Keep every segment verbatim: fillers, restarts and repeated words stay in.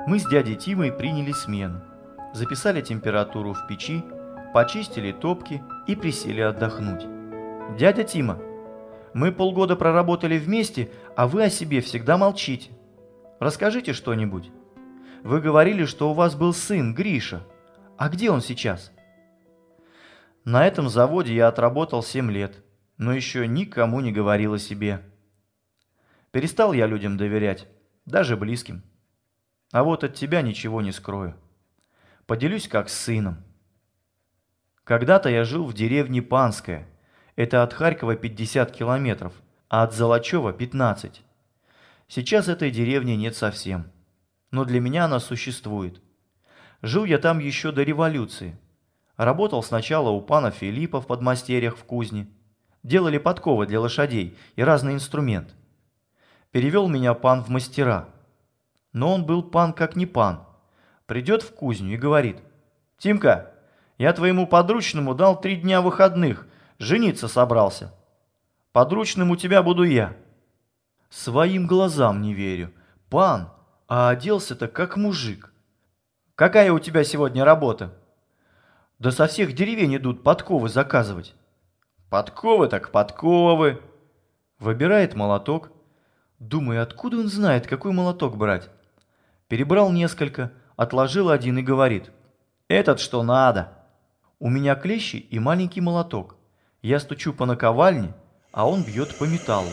Мы с дядей Тимой приняли смену, записали температуру в печи, почистили топки и присели отдохнуть. «Дядя Тима, мы полгода проработали вместе, а вы о себе всегда молчите. Расскажите что-нибудь. Вы говорили, что у вас был сын, Гриша. А где он сейчас?» На этом заводе я отработал семь лет, но еще никому не говорил о себе. Перестал я людям доверять, даже близким. А вот от тебя ничего не скрою. Поделюсь как с сыном. Когда-то я жил в деревне Панская. Это от Харькова пятьдесят километров, а от Золочева пятнадцать. Сейчас этой деревни нет совсем. Но для меня она существует. Жил я там еще до революции. Работал сначала у пана Филиппа в подмастерьях в кузне. Делали подковы для лошадей и разный инструмент. Перевел меня пан в мастера. Но он был пан как не пан. Придет в кузню и говорит: «Тимка, я твоему подручному дал три дня выходных, жениться собрался. Подручным у тебя буду я». Своим глазам не верю. Пан, а оделся-то как мужик. «Какая у тебя сегодня работа?» «Да со всех деревень идут подковы заказывать». «Подковы так подковы». Выбирает молоток. Думаю, откуда он знает, какой молоток брать? Перебрал несколько, отложил один и говорит: «Этот что надо». У меня клещи и маленький молоток. Я стучу по наковальне, а он бьет по металлу.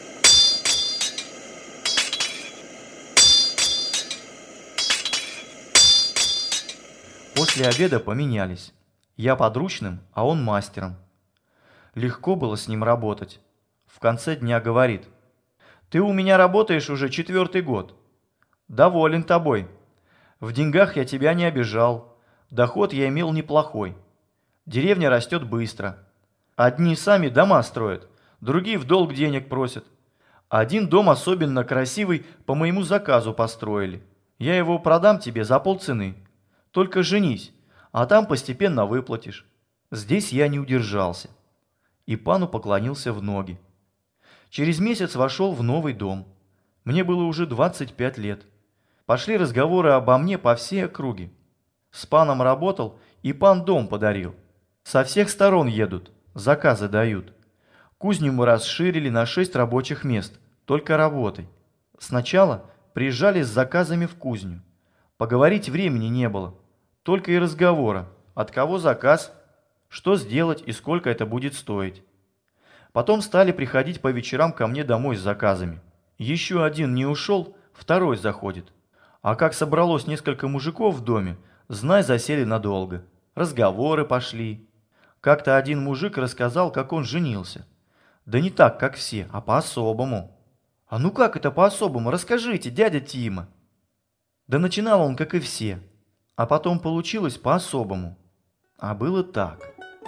После обеда поменялись. Я подручным, а он мастером. Легко было с ним работать. В конце дня говорит: «Ты у меня работаешь уже четвертый год. Доволен тобой. В деньгах я тебя не обижал. Доход я имел неплохой. Деревня растет быстро. Одни сами дома строят, другие в долг денег просят. Один дом особенно красивый по моему заказу построили. Я его продам тебе за полцены. Только женись, а там постепенно выплатишь». Здесь я не удержался. И пану поклонился в ноги. Через месяц вошел в новый дом. Мне было уже двадцать пять лет. Пошли разговоры обо мне по всей округе. С паном работал, и пан дом подарил. Со всех сторон едут, заказы дают. Кузню мы расширили на шесть рабочих мест, только работой. Сначала приезжали с заказами в кузню. Поговорить времени не было, только и разговора: от кого заказ, что сделать и сколько это будет стоить. Потом стали приходить по вечерам ко мне домой с заказами. Еще один не ушел, второй заходит. А как собралось несколько мужиков в доме, знай, засели надолго. Разговоры пошли. Как-то один мужик рассказал, как он женился. Да не так, как все, а по-особому. «А ну как это по-особому? Расскажите, дядя Тима». Да начинал он, как и все. А потом получилось по-особому. А было так.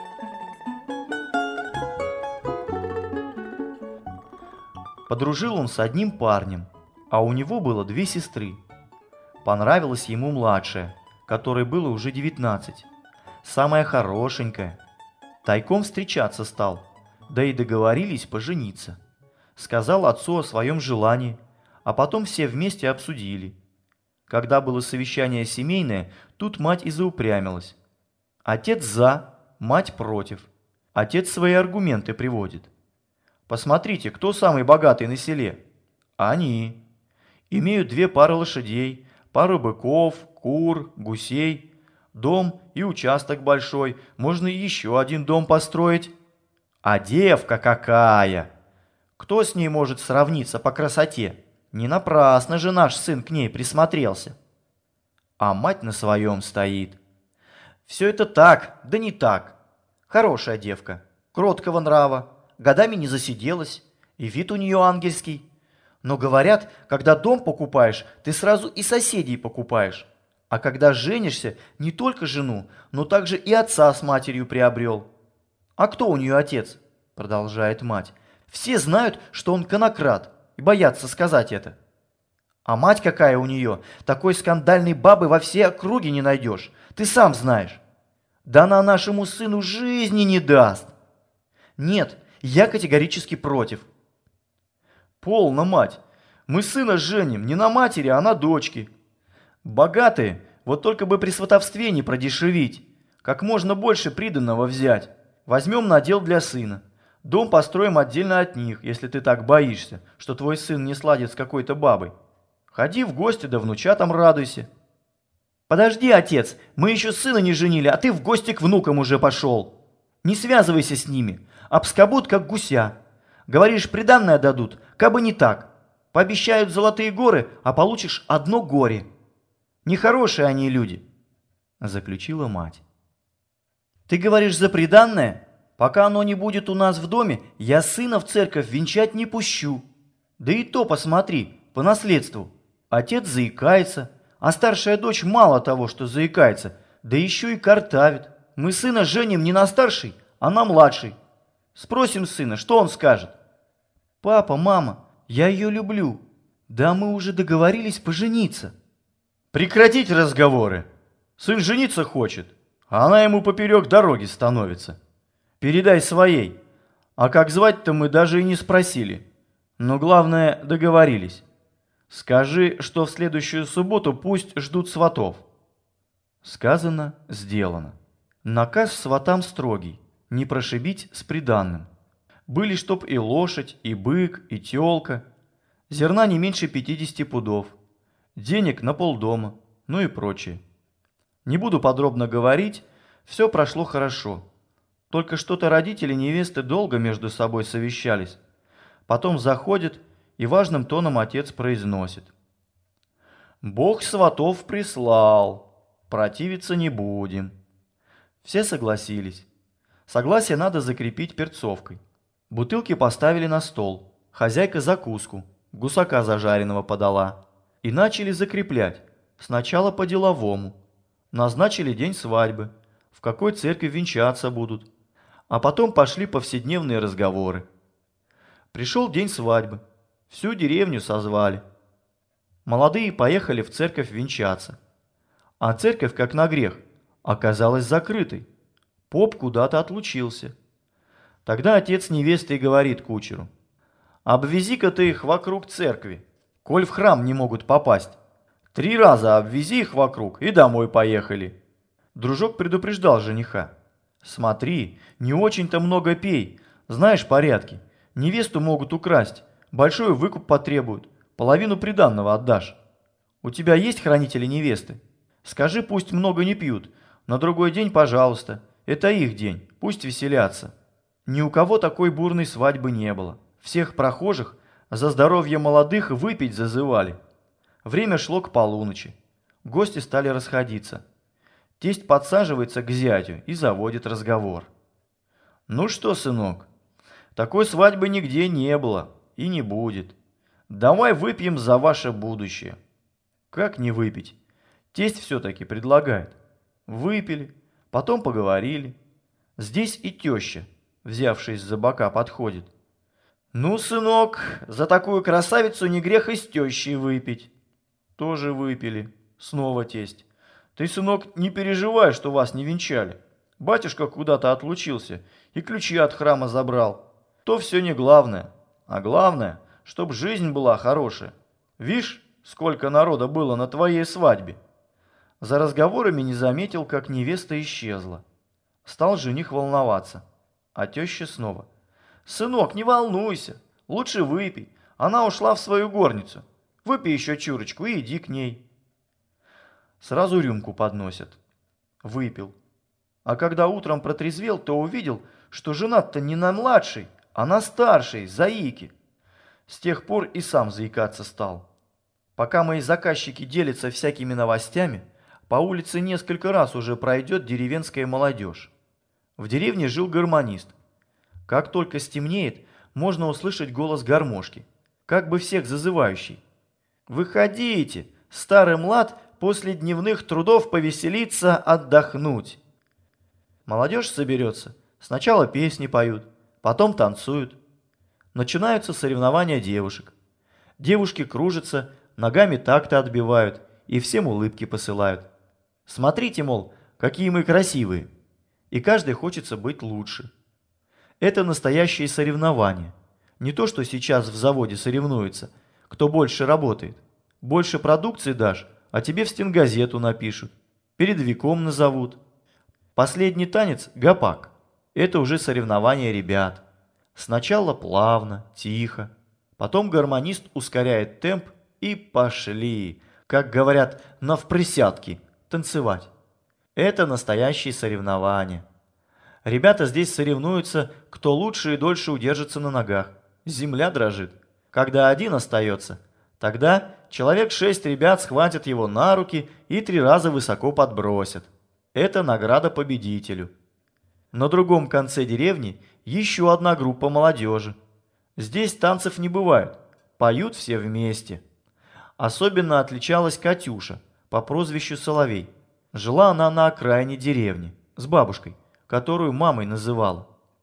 Подружил он с одним парнем, а у него было две сестры. Понравилась ему младшая, которой было уже девятнадцать. Самая хорошенькая. Тайком встречаться стал, да и договорились пожениться. Сказал отцу о своем желании, а потом все вместе обсудили. Когда было совещание семейное, тут мать и заупрямилась. Отец за, мать против. Отец свои аргументы приводит. Посмотрите, кто самый богатый на селе? Они. Имеют две пары лошадей, пару быков, кур, гусей, дом и участок большой, можно и еще один дом построить. А девка какая! Кто с ней может сравниться по красоте? Не напрасно же наш сын к ней присмотрелся. А мать на своем стоит. Все это так, да не так. Хорошая девка, кроткого нрава, годами не засиделась, и вид у нее ангельский. Но говорят, когда дом покупаешь, ты сразу и соседей покупаешь. А когда женишься, не только жену, но также и отца с матерью приобрел. «А кто у нее отец?» – продолжает мать. «Все знают, что он конокрад, и боятся сказать это. А мать какая у нее, такой скандальной бабы во всей округе не найдешь, ты сам знаешь. Да она нашему сыну жизни не даст. Нет, я категорически против». «Полно, мать, мы сына женим не на матери, а на дочке. Богатые, вот только бы при сватовстве не продешевить. Как можно больше приданого взять. Возьмем надел для сына. Дом построим отдельно от них, если ты так боишься, что твой сын не сладит с какой-то бабой. Ходи в гости, да внучатам радуйся. Подожди, отец, мы еще сына не женили, а ты в гости к внукам уже пошел. Не связывайся с ними, обскобут, как гуся. Говоришь, приданное дадут, кабы не так. Пообещают золотые горы, а получишь одно горе. Нехорошие они люди, заключила мать. Ты говоришь за приданное? Пока оно не будет у нас в доме, я сына в церковь венчать не пущу. Да и то посмотри, по наследству. Отец заикается, а старшая дочь мало того, что заикается, да еще и картавит. Мы сына женим не на старший, а на младший. Спросим сына, что он скажет? Папа, мама, я ее люблю. Да мы уже договорились пожениться. Прекратить разговоры. Сын жениться хочет, а она ему поперек дороги становится. Передай своей. А как звать-то мы даже и не спросили. Но главное, договорились. Скажи, что в следующую субботу пусть ждут сватов. Сказано, сделано. Наказ сватам строгий, не прошибить с приданным. Были чтоб и лошадь, и бык, и тёлка. Зерна не меньше пятидесяти пудов. Денег на полдома, ну и прочее. Не буду подробно говорить, все прошло хорошо. Только что-то родители невесты долго между собой совещались. Потом заходит и важным тоном отец произносит: «Бог сватов прислал, противиться не будем». Все согласились. Согласие надо закрепить перцовкой. Бутылки поставили на стол, хозяйка закуску, гусака зажаренного подала. И начали закреплять, сначала по-деловому. Назначили день свадьбы, в какой церкви венчаться будут. А потом пошли повседневные разговоры. Пришел день свадьбы, всю деревню созвали. Молодые поехали в церковь венчаться. А церковь, как на грех, оказалась закрытой. Поп куда-то отлучился. Тогда отец невесты и говорит кучеру: «Обвези-ка ты их вокруг церкви, коль в храм не могут попасть. Три раза обвези их вокруг и домой поехали». Дружок предупреждал жениха: «Смотри, не очень-то много пей, знаешь порядки. Невесту могут украсть, большой выкуп потребуют, половину приданного отдашь. У тебя есть хранители невесты? Скажи, пусть много не пьют, на другой день, пожалуйста, это их день, пусть веселятся». Ни у кого такой бурной свадьбы не было. Всех прохожих за здоровье молодых выпить зазывали. Время шло к полуночи. Гости стали расходиться. Тесть подсаживается к зятю и заводит разговор. «Ну что, сынок, такой свадьбы нигде не было и не будет. Давай выпьем за ваше будущее». Как не выпить? Тесть все-таки предлагает. Выпили, потом поговорили. Здесь и теща, взявшись за бока, подходит. «Ну, сынок, за такую красавицу не грех и с тещей выпить». Тоже выпили. Снова тесть: «Ты, сынок, не переживай, что вас не венчали. Батюшка куда-то отлучился и ключи от храма забрал. То все не главное. А главное, чтоб жизнь была хорошая. Вишь, сколько народа было на твоей свадьбе». За разговорами не заметил, как невеста исчезла. Стал жених волноваться. А теща снова: «Сынок, не волнуйся, лучше выпей. Она ушла в свою горницу. Выпей еще чурочку и иди к ней». Сразу рюмку подносят. Выпил. А когда утром протрезвел, то увидел, что женат-то не на младшей, а на старшей, заике. С тех пор и сам заикаться стал. Пока мои заказчики делятся всякими новостями, по улице несколько раз уже пройдет деревенская молодежь. В деревне жил гармонист. Как только стемнеет, можно услышать голос гармошки, как бы всех зазывающий: «Выходите, старый млад, после дневных трудов повеселиться, отдохнуть». Молодежь соберется, сначала песни поют, потом танцуют. Начинаются соревнования девушек. Девушки кружатся, ногами такты отбивают и всем улыбки посылают. Смотрите, мол, какие мы красивые. И каждый хочется быть лучше. Это настоящие соревнования. Не то, что сейчас в заводе соревнуются, кто больше работает. Больше продукции дашь, а тебе в стенгазету напишут, передовиком назовут. Последний танец – гопак. Это уже соревнование ребят. Сначала плавно, тихо, потом гармонист ускоряет темп и пошли, как говорят, навприсядки, танцевать. Это настоящие соревнования. Ребята здесь соревнуются, кто лучше и дольше удержится на ногах. Земля дрожит. Когда один остается, тогда человек шесть ребят схватят его на руки и три раза высоко подбросят. Это награда победителю. На другом конце деревни еще одна группа молодежи. Здесь танцев не бывает, поют все вместе. Особенно отличалась Катюша по прозвищу Соловей. Жила она на окраине деревни с бабушкой, которую мамой называла.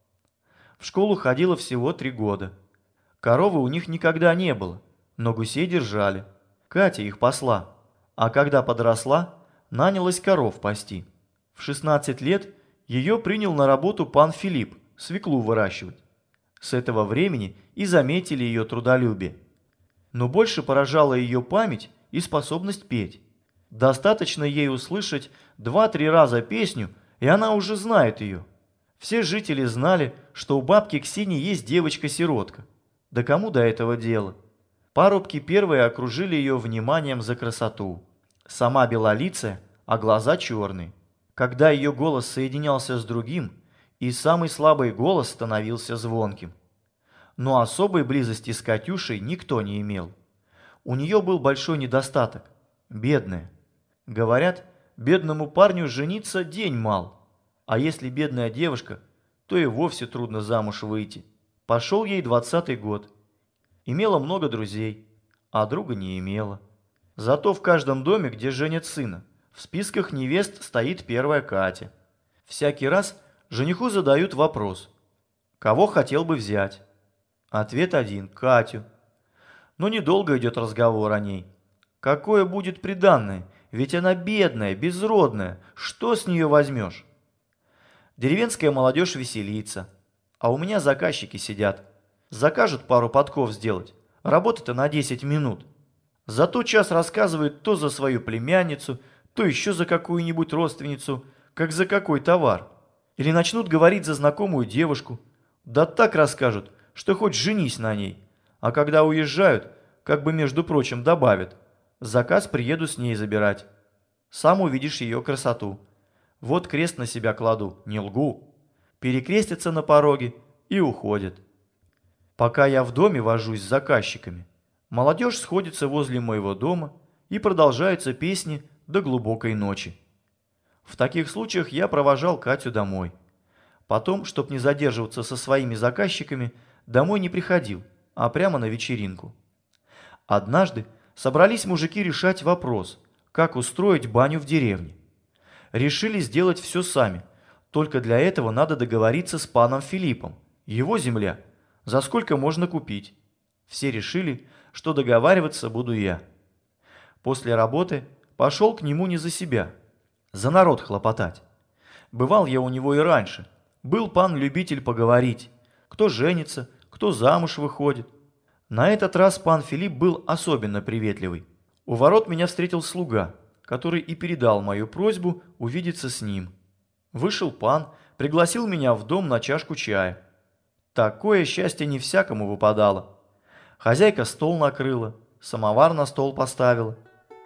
В школу ходила всего три года. Коровы у них никогда не было, но гусей держали. Катя их пасла, а когда подросла, нанялась коров пасти. В шестнадцать лет ее принял на работу пан Филипп свеклу выращивать. С этого времени и заметили ее трудолюбие. Но больше поражала ее память и способность петь. Достаточно ей услышать два-три раза песню, и она уже знает ее. Все жители знали, что у бабки Ксении есть девочка-сиротка. Да кому до этого дело? Парубки первые окружили ее вниманием за красоту. Сама белолицая, а глаза черные. Когда ее голос соединялся с другим, и самый слабый голос становился звонким. Но особой близости с Катюшей никто не имел. У нее был большой недостаток – бедная. Говорят, бедному парню жениться день мал, а если бедная девушка, то и вовсе трудно замуж выйти. Пошел ей двадцатый год. Имела много друзей, а друга не имела. Зато в каждом доме, где женят сына, в списках невест стоит первая Катя. Всякий раз жениху задают вопрос: кого хотел бы взять? Ответ один – Катю. Но недолго идет разговор о ней. Какое будет приданное? Ведь она бедная, безродная. Что с нее возьмешь? Деревенская молодежь веселится. А у меня заказчики сидят. Закажут пару подков сделать. Работа-то на десять минут. Зато час рассказывают то за свою племянницу, то еще за какую-нибудь родственницу, как за какой товар. Или начнут говорить за знакомую девушку. Да так расскажут, что хоть женись на ней. А когда уезжают, как бы между прочим добавят: заказ приеду с ней забирать. Сам увидишь ее красоту. Вот крест на себя кладу, не лгу. Перекрестятся на пороге и уходят. Пока я в доме вожусь с заказчиками, молодежь сходится возле моего дома и продолжаются песни до глубокой ночи. В таких случаях я провожал Катю домой. Потом, чтоб не задерживаться со своими заказчиками, домой не приходил, а прямо на вечеринку. Однажды собрались мужики решать вопрос, как устроить баню в деревне. Решили сделать все сами, только для этого надо договориться с паном Филиппом. Его земля. За сколько можно купить? Все решили, что договариваться буду я. После работы пошел к нему не за себя, за народ хлопотать. Бывал я у него и раньше. Был пан любитель поговорить. Кто женится, кто замуж выходит. На этот раз пан Филипп был особенно приветливый. У ворот меня встретил слуга, который и передал мою просьбу увидеться с ним. Вышел пан, пригласил меня в дом на чашку чая. Такое счастье не всякому выпадало. Хозяйка стол накрыла, самовар на стол поставила.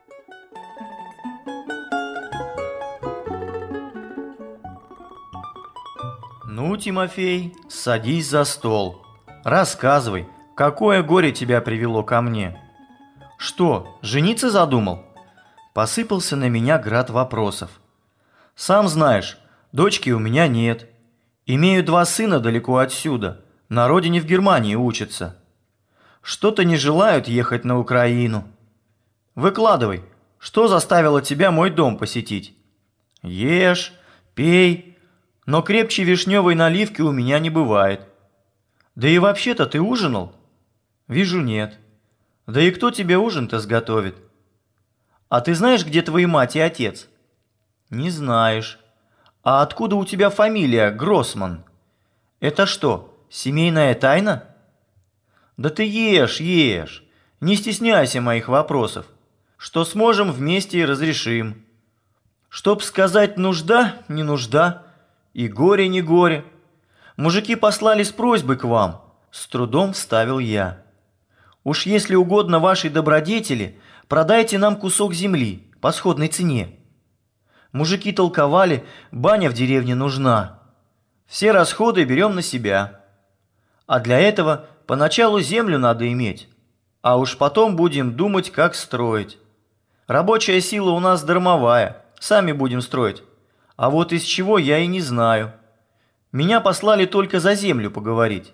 «Ну, Тимофей, садись за стол. Рассказывай, какое горе тебя привело ко мне? Что, жениться задумал?» Посыпался на меня град вопросов. «Сам знаешь, дочки у меня нет. Имею два сына далеко отсюда, на родине в Германии учатся. Что-то не желают ехать на Украину. Выкладывай, что заставило тебя мой дом посетить? Ешь, пей, но крепче вишневой наливки у меня не бывает. Да и вообще-то ты ужинал? Вижу, нет. Да и кто тебе ужин-то сготовит? А ты знаешь, где твои мать и отец? Не знаешь. А откуда у тебя фамилия Гроссман? Это что, семейная тайна? Да ты ешь, ешь. Не стесняйся моих вопросов. Что сможем, вместе и разрешим. Чтоб сказать нужда, не нужда, и горе, не горе. Мужики послали с просьбой к вам, с трудом вставил я. Уж если угодно вашей добродетели, продайте нам кусок земли по сходной цене. Мужики толковали, баня в деревне нужна. Все расходы берем на себя. А для этого поначалу землю надо иметь, а уж потом будем думать, как строить. Рабочая сила у нас дармовая, сами будем строить. А вот из чего я и не знаю. Меня послали только за землю поговорить.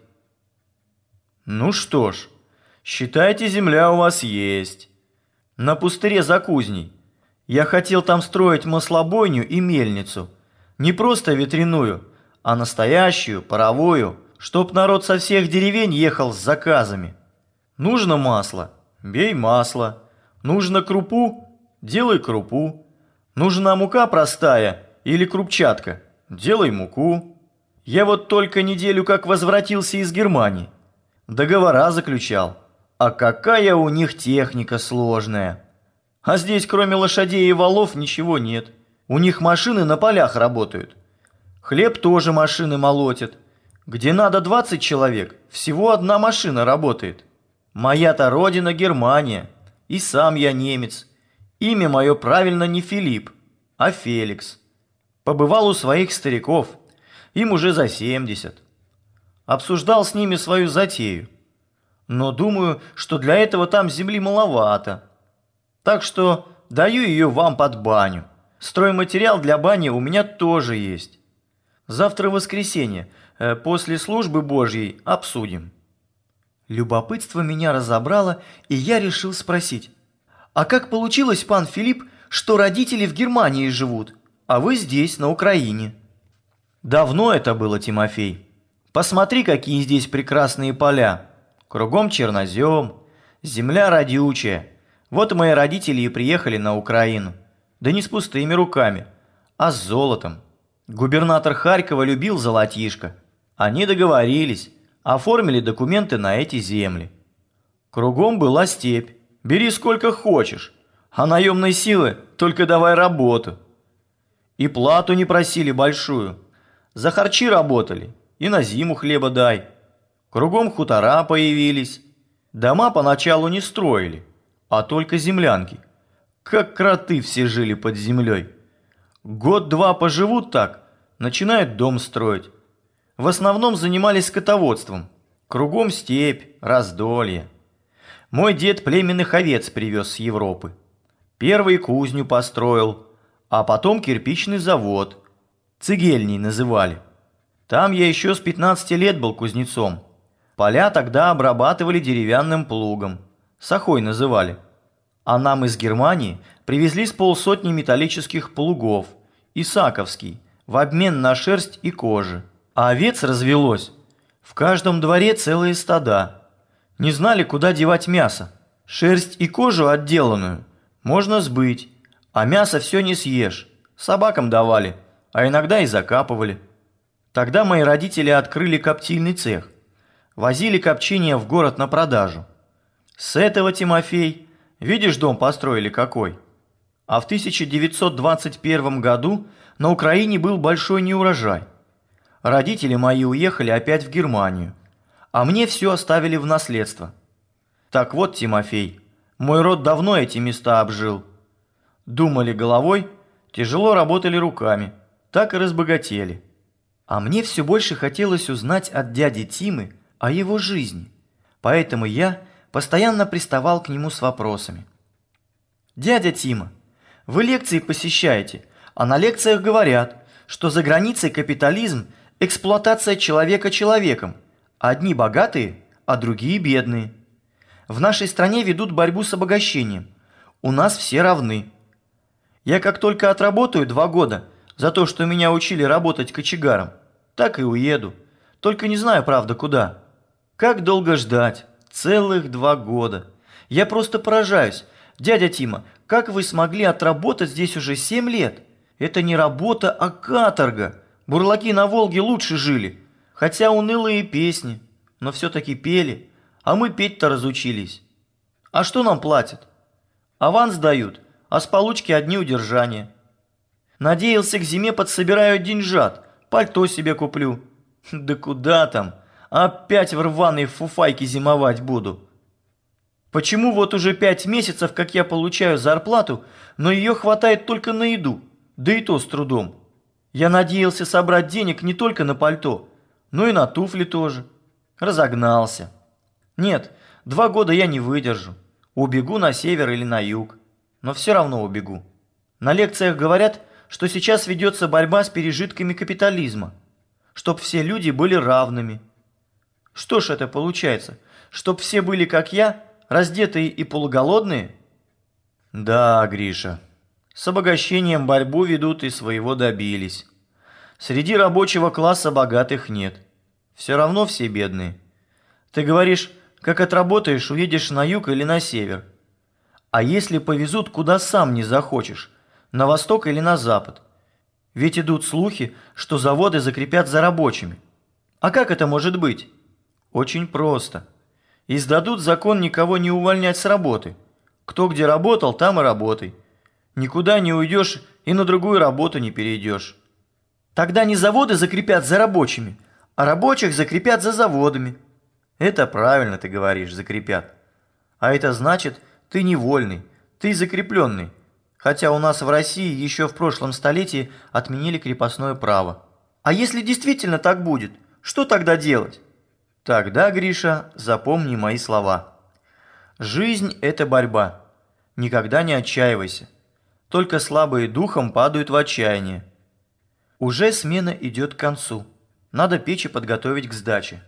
Ну что ж, считайте, земля у вас есть. На пустыре за кузней. Я хотел там строить маслобойню и мельницу. Не просто ветряную, а настоящую, паровую, чтоб народ со всех деревень ехал с заказами. Нужно масло, бей масло. Нужно крупу, делай крупу. Нужна мука простая или крупчатка, делай муку. Я вот только неделю как возвратился из Германии. Договора заключал. А какая у них техника сложная. А здесь кроме лошадей и валов ничего нет. У них машины на полях работают. Хлеб тоже машины молотят. Где надо двадцать человек, всего одна машина работает. Моя-то родина Германия. И сам я немец. Имя мое правильно не Филипп, а Феликс. Побывал у своих стариков. Им уже за семьдесят. Обсуждал с ними свою затею. Но думаю, что для этого там земли маловато. Так что даю ее вам под баню. Стройматериал для бани у меня тоже есть. Завтра воскресенье, после службы Божьей, обсудим. Любопытство меня разобрало, и я решил спросить. А как получилось, пан Филипп, что родители в Германии живут, а вы здесь, на Украине? Давно это было, Тимофей. Посмотри, какие здесь прекрасные поля. Кругом чернозем, земля родючая. Вот мои родители и приехали на Украину. Да не с пустыми руками, а с золотом. Губернатор Харькова любил золотишко. Они договорились, оформили документы на эти земли. Кругом была степь. Бери сколько хочешь, а наемной силы только давай работу. И плату не просили большую. За харчи работали, и на зиму хлеба дай. Кругом хутора появились. Дома поначалу не строили, а только землянки. Как кроты все жили под землей. Год-два поживут так, начинают дом строить. В основном занимались скотоводством. Кругом степь, раздолье. Мой дед племенных овец привез с Европы. Первый кузню построил, а потом кирпичный завод. Цегельней называли. Там я еще с пятнадцати лет был кузнецом. Поля тогда обрабатывали деревянным плугом. Сахой называли. А нам из Германии привезли с полсотни металлических плугов. Исаковский, в обмен на шерсть и кожу. А овец развелось. В каждом дворе целые стада. Не знали, куда девать мясо. Шерсть и кожу отделанную можно сбыть, а мясо все не съешь. Собакам давали, а иногда и закапывали. Тогда мои родители открыли коптильный цех. Возили копчение в город на продажу. С этого, Тимофей, видишь, дом построили какой? А в тысяча девятьсот двадцать первом году на Украине был большой неурожай. Родители мои уехали опять в Германию, а мне все оставили в наследство. Так вот, Тимофей, мой род давно эти места обжил. Думали головой, тяжело работали руками, так и разбогатели. А мне все больше хотелось узнать от дяди Тимы о его жизни, поэтому я постоянно приставал к нему с вопросами. «Дядя Тима, вы лекции посещаете, а на лекциях говорят, что за границей капитализм – эксплуатация человека человеком. Одни богатые, а другие бедные. В нашей стране ведут борьбу с обогащением. У нас все равны. Я как только отработаю два года за то, что меня учили работать кочегаром, так и уеду. Только не знаю, правда, куда. Как долго ждать? Целых два года. Я просто поражаюсь. Дядя Тима, как вы смогли отработать здесь уже семь лет? Это не работа, а каторга. Бурлаки на Волге лучше жили. Хотя унылые песни, но все-таки пели. А мы петь-то разучились. А что нам платят? Аванс дают, а с получки одни удержания. Надеялся, к зиме подсобираю деньжат, пальто себе куплю. Да куда там, опять в рваной фуфайке зимовать буду. Почему вот уже пять месяцев, как я получаю зарплату, но ее хватает только на еду, да и то с трудом. Я надеялся собрать денег не только на пальто, но и на туфли тоже. Разогнался. Нет, два года я не выдержу. Убегу на север или на юг. Но все равно убегу. На лекциях говорят, что сейчас ведется борьба с пережитками капитализма, чтоб все люди были равными. Что ж это получается? Чтоб все были как я, раздетые и полуголодные? Да, Гриша, с обогащением борьбу ведут и своего добились. Среди рабочего класса богатых нет. Все равно все бедные. Ты говоришь, как отработаешь, уедешь на юг или на север. А если повезут, куда сам не захочешь, на восток или на запад? Ведь идут слухи, что заводы закрепят за рабочими. А как это может быть? Очень просто. Издадут закон никого не увольнять с работы. Кто где работал, там и работай. Никуда не уйдешь и на другую работу не перейдешь. Тогда не заводы закрепят за рабочими, а рабочих закрепят за заводами. Это правильно ты говоришь, закрепят. А это значит, ты не вольный, ты закрепленный. Хотя у нас в России еще в прошлом столетии отменили крепостное право. А если действительно так будет, что тогда делать? Тогда, Гриша, запомни мои слова. Жизнь – это борьба. Никогда не отчаивайся. Только слабые духом падают в отчаяние. Уже смена идет к концу. Надо печи подготовить к сдаче.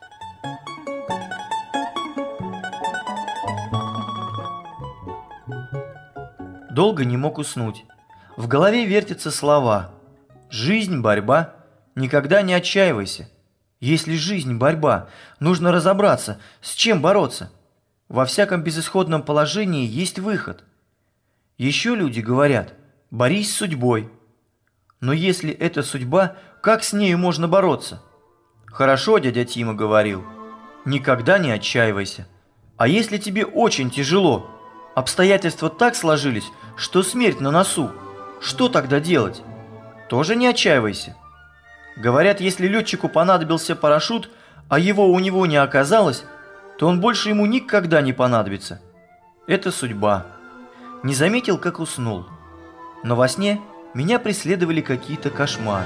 Долго не мог уснуть. В голове вертятся слова. Жизнь – борьба. Никогда не отчаивайся. Если жизнь – борьба, нужно разобраться, с чем бороться. Во всяком безысходном положении есть выход. Еще люди говорят: борись с судьбой. Но если это судьба, как с нею можно бороться? Хорошо, дядя Тима говорил, никогда не отчаивайся. А если тебе очень тяжело, обстоятельства так сложились, что смерть на носу, что тогда делать? Тоже не отчаивайся. Говорят, если летчику понадобился парашют, а его у него не оказалось, то он больше ему никогда не понадобится. Это судьба. Не заметил, как уснул. Но во сне меня преследовали какие-то кошмары.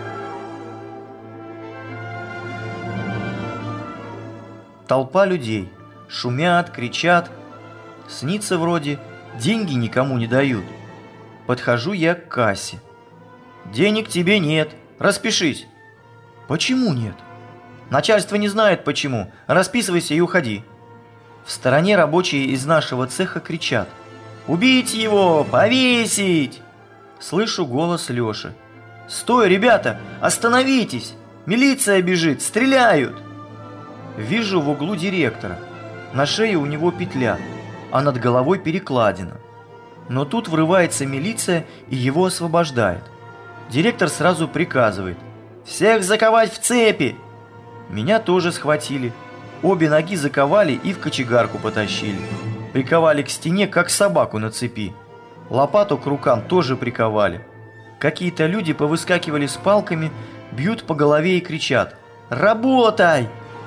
Толпа людей. Шумят, кричат. Снится вроде, деньги никому не дают. Подхожу я к кассе. Денег тебе нет, распишись. Почему нет? Начальство не знает почему. Расписывайся и уходи. В стороне рабочие из нашего цеха кричат: убить его! Повесить! Слышу голос Лёши. Стой, ребята! Остановитесь! Милиция бежит! Стреляют! Вижу в углу директора. На шее у него петля, а над головой перекладина. Но тут врывается милиция и его освобождает. Директор сразу приказывает: всех заковать в цепи! Меня тоже схватили. Обе ноги заковали и в кочегарку потащили. Приковали к стене, как собаку на цепи. Лопату к рукам тоже приковали. Какие-то люди повыскакивали с палками, бьют по голове и кричат: «Работай!»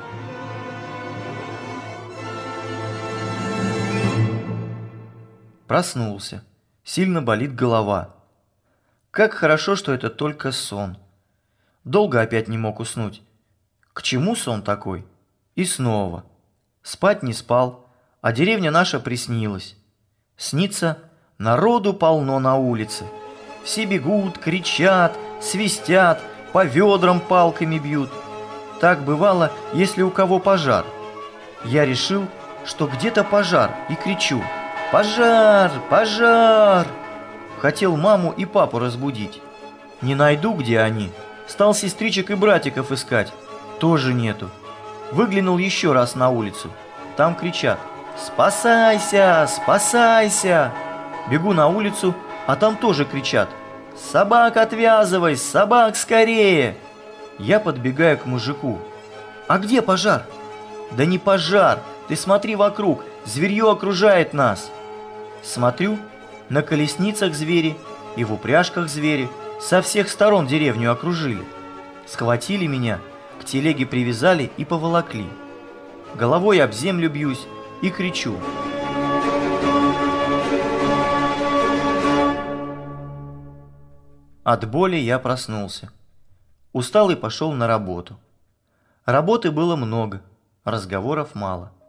Проснулся. Сильно болит голова. Как хорошо, что это только сон. Долго опять не мог уснуть. К чему сон такой? И снова. Спать не спал, а деревня наша приснилась. Снится, народу полно на улице. Все бегут, кричат, свистят, по ведрам палками бьют. Так бывало, если у кого пожар. Я решил, что где-то пожар, и кричу: «Пожар! Пожар!» Хотел маму и папу разбудить. Не найду, где они. Стал сестричек и братиков искать. Тоже нету. Выглянул еще раз на улицу. Там кричат: «Спасайся! Спасайся!» Бегу на улицу, а там тоже кричат: «Собак отвязывай! Собак скорее!» Я подбегаю к мужику. «А где пожар?» «Да не пожар! Ты смотри вокруг! Зверье окружает нас!» Смотрю, на колесницах звери и в упряжках звери со всех сторон деревню окружили. Схватили меня, к телеге привязали и поволокли. Головой об землю бьюсь и кричу. От боли я проснулся. Устал и пошел на работу. Работы было много, разговоров мало.